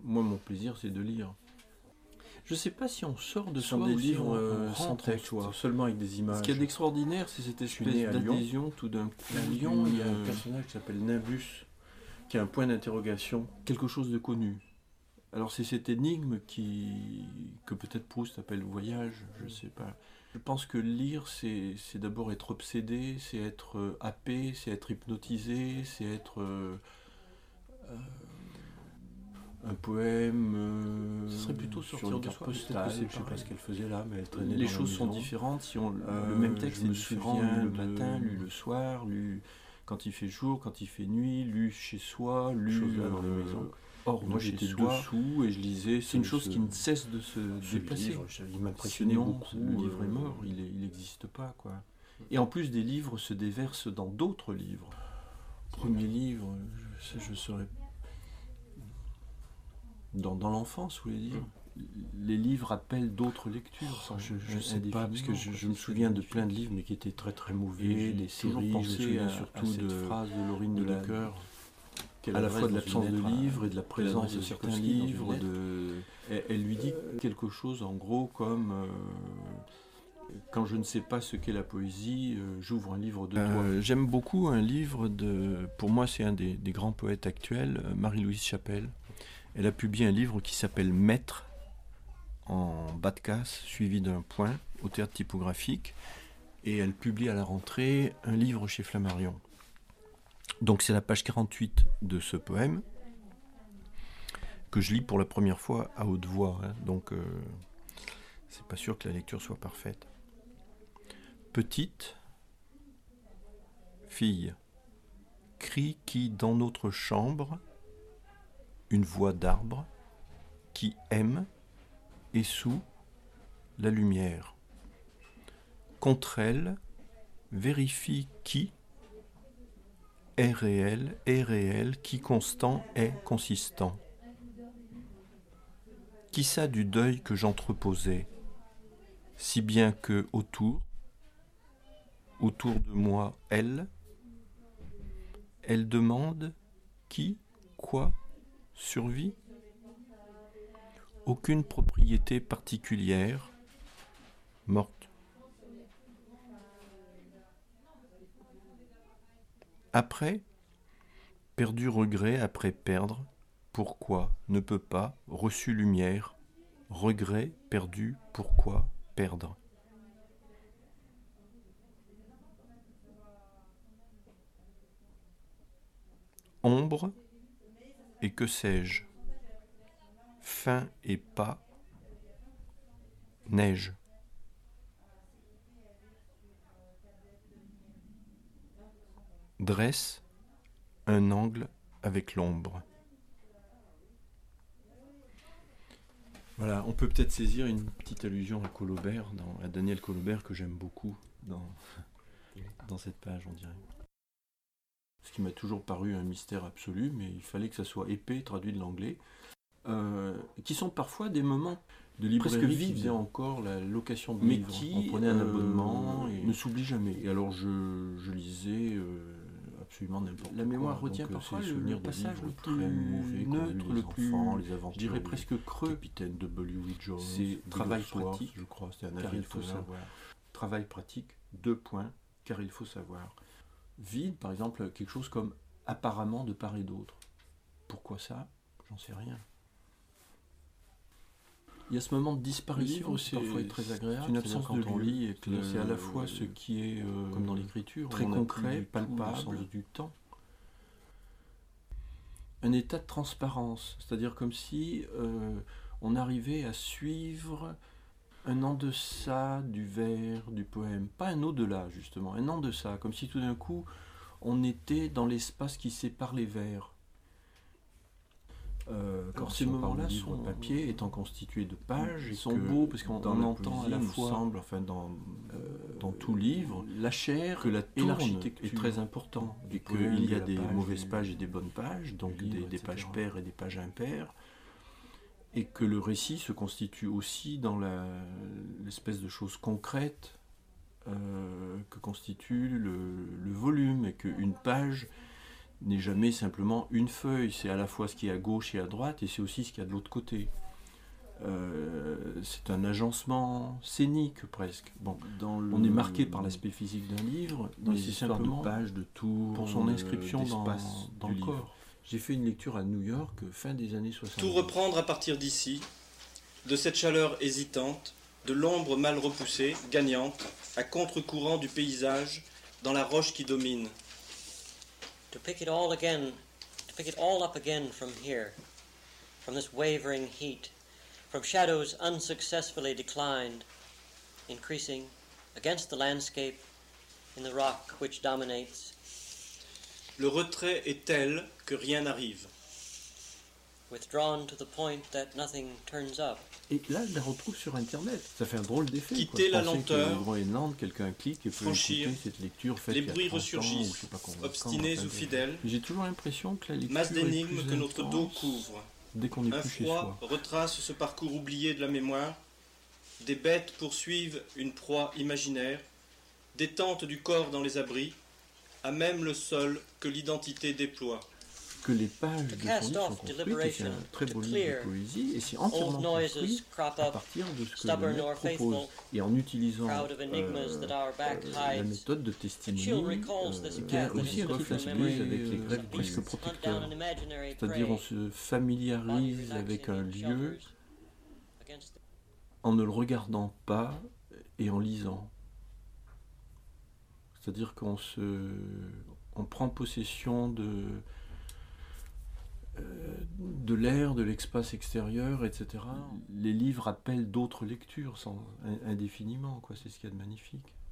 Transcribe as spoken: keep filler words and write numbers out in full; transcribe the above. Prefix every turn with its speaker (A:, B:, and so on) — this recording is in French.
A: moi, mon plaisir, c'est de lire. Je ne sais pas si on sort de
B: Ce sont
A: soi
B: des
A: ou si
B: livres
A: on,
B: euh,
A: on
B: sans
A: rentre en
B: texte,
A: soi.
B: seulement avec des images.
A: Ce qu'il y a d'extraordinaire, c'est cette
B: Je suis
A: espèce
B: né à Lyon.
A: d'adhésion tout d'un coup.
B: À Lyon, il y a un
A: euh,
B: personnage qui s'appelle Nimbus, qui a un point d'interrogation.
A: quelque chose de connu. Alors c'est cette énigme qui que peut-être Proust appelle voyage, je ne sais pas. Je pense que lire, c'est, c'est d'abord être obsédé, c'est être euh, happé, c'est être hypnotisé, c'est être euh, euh, un poème. Euh,
B: Ce serait plutôt
A: sur
B: sortir
A: une
B: de
A: carte
B: soi.
A: postale.
B: Peut-être que c'est, je sais pas ce qu'elle faisait là, mais elle traînait
A: Les
B: dans la
A: choses sont
B: maison.
A: différentes. Si on,
B: Euh,
A: le même texte
B: je
A: est
B: me
A: différent,
B: souviens
A: lu le
B: de-
A: matin, lu le soir, lu quand il fait jour, quand il fait nuit, lu chez soi, lu
B: Choses là dans les
A: euh,
B: maisons.
A: hors
B: Moi
A: de chez
B: j'étais
A: soi.
B: dessous et je lisais.
A: C'est une
B: ce-
A: chose
B: ce-
A: qui ne cesse de se
B: ce
A: déplacer.
B: livre. Je- Il m'impressionnait
A: Sinon,
B: beaucoup.
A: le livre
B: euh,
A: est mort, il n'existe pas, quoi. Et en plus, des livres se déversent dans d'autres livres.
B: Premier livre, je, je saurais.
A: Dans, dans l'enfance, vous voulez dire, les livres appellent d'autres lectures. sans-
B: Je, je sais pas, parce que je, je
A: indéfiniment,
B: me
A: quoi.
B: souviens de plein de livres, mais qui étaient très très mauvais,
A: Et
B: des
A: j'ai toujours
B: séries, je me
A: pensé
B: souviens
A: à,
B: surtout
A: à cette
B: de,
A: phrase de Laurine
B: de
A: de
B: la-
A: Cœur,
B: à la fois de l'absence de livres et de la présence de certains livres.
A: De... Elle, elle lui dit quelque chose en gros comme euh, quand je ne sais pas ce qu'est la poésie, euh, j'ouvre un livre de toi.
B: Euh, j'aime beaucoup un livre de, pour moi c'est un des, des grands poètes actuels, euh, Marie-Louise Chapelle. Elle a publié un livre qui s'appelle Maître, en bas de casse, suivi d'un point, au théâtre typographique, et elle publie à la rentrée un livre chez Flammarion. Donc c'est la page quarante-huit de ce poème, que je lis pour la première fois à haute voix, hein, donc euh, c'est pas sûr que la lecture soit parfaite. Petite fille, cri qui dans notre chambre, une voix d'arbre, qui aime, et sous la lumière. Contre elle, vérifie qui est réel, est réel, qui constant est consistant. Qui ça du deuil que j'entreposais, si bien que autour, autour de moi, elle, elle demande qui, quoi, survit? Aucune propriété particulière, morte. Après, perdu regret après perdre, pourquoi ne peut pas, reçu lumière, regret perdu, pourquoi perdre. Ombre, et que sais-je? Fin et pas, neige. Dresse un angle avec l'ombre. Voilà, on peut peut-être saisir une petite allusion à Collobert, dans, à Daniel Collobert, que j'aime beaucoup dans, dans cette page, on dirait. Ce qui m'a toujours paru un mystère absolu, mais il fallait que ça soit épais, traduit de l'anglais, euh, qui sont parfois des moments de librairie
A: presque
B: qui
A: vides,
B: faisaient encore la location de
A: mais
B: livres.
A: qui
B: On prenait un
A: euh,
B: abonnement et
A: ne s'oublie jamais.
B: Et alors je, je lisais euh, absolument n'importe quoi.
A: La mémoire retient
B: Donc,
A: parfois
B: c'est
A: le,
B: souvenir
A: le
B: de
A: passage
B: livres
A: le
B: très
A: plus
B: mauvais qu'ont
A: neutre,
B: lu
A: le
B: les
A: plus,
B: enfants, les
A: je
B: aventures,
A: dirais
B: les
A: presque creux.
B: Capitaine W. Jones,
A: C'est
B: Bill
A: travail
B: Wordsworth,
A: pratique,
B: je crois, c'était un
A: car il faut
B: agriculteur.
A: savoir. Travail pratique, deux points, car il faut savoir. Vide, par exemple, quelque chose comme apparemment de part et d'autre. Pourquoi ça? J'en sais rien. Il y a ce moment de disparition qui parfois est très agréable.
B: C'est une absence
A: quand
B: de
A: on
B: lieu.
A: lit et que
B: C'est à la fois ce qui est, euh,
A: comme dans l'écriture,
B: très
A: on a
B: concret,
A: plus du tout
B: palpable,
A: le sens du temps. Un état de transparence, c'est-à-dire comme si euh, on arrivait à suivre un en deçà du vers, du poème, pas un au-delà justement, un en deçà, comme si tout d'un coup on était dans l'espace qui sépare les vers. Euh, quand ces moments-là sont papier étant constitués de pages, ils sont beaux parce qu'on on entend à la fois,
B: semble, enfin dans,
A: euh,
B: dans tout livre,
A: la chair
B: que la
A: et
B: tourne
A: l'architecture
B: est très important
A: du
B: et
A: poème,
B: qu'il y a
A: de la
B: des
A: page,
B: mauvaises
A: du-
B: pages et des bonnes pages, donc
A: du livre,
B: des, des
A: et cetera.
B: pages paires et des pages impaires, et que le récit se constitue aussi dans la, l'espèce de chose concrète euh, que constitue le, le volume, et qu'une page
A: n'est jamais simplement une feuille, c'est à la fois ce qui est à gauche et à droite, et c'est aussi ce qu'il y a de l'autre côté. Euh, c'est un agencement scénique presque. Bon, dans le, on est marqué par l'aspect physique d'un livre,
B: dans
A: mais
B: les
A: c'est
B: histoires
A: simplement
B: de pages, de tours,
A: pour son inscription dans, dans le
B: livre.
A: corps. J'ai fait une lecture à New York fin des années soixante-dix.
C: Tout reprendre à partir d'ici, de cette chaleur hésitante, de l'ombre mal repoussée, gagnante, à contre-courant du paysage, dans la roche qui domine.
D: To pick it all again, to pick it all up again from here, from this wavering heat, from shadows unsuccessfully declined, increasing against the landscape in the rock which dominates.
C: Le retrait est tel que rien n'arrive.
D: Withdrawn to the point that nothing turns up.
A: Et là, je la retrouve sur Internet. Ça fait un drôle d'effet.
C: Quitter
A: quoi.
C: la lenteur,
A: que Nantes, quelqu'un clique et peut
C: franchir,
A: écouter cette lecture faite
C: les
A: il y a
C: bruits
A: trente
C: ressurgissent,
A: ans, ou je sais pas combien de
C: obstinés
A: temps,
C: ou
A: enfin,
C: fidèles,
A: j'ai toujours l'impression que la lecture
C: masse
A: est
C: d'énigmes
A: plus
C: que notre dos
A: intense
C: couvre.
A: dès qu'on est
C: Un
A: plus chez
C: froid
A: soi.
C: retrace ce parcours oublié de la mémoire. Des bêtes poursuivent une proie imaginaire. Détente du corps dans les abris, à même le sol que l'identité déploie.
A: Que les pages de son livre sont construites, et c'est un très beau livre de poésie, et c'est entièrement construit à partir de ce que le maître propose, et en utilisant euh, la méthode de testimony, euh, qui a aussi un petit aspect avec les Grecs presque protecteurs. C'est-à-dire on se familiarise avec un lieu en ne le regardant pas et en lisant. C'est-à-dire qu'on se, on prend possession de, euh, de l'air, de l'espace extérieur, et cetera. Les livres appellent d'autres lectures sans, indéfiniment, quoi. C'est ce qu'il y a de magnifique.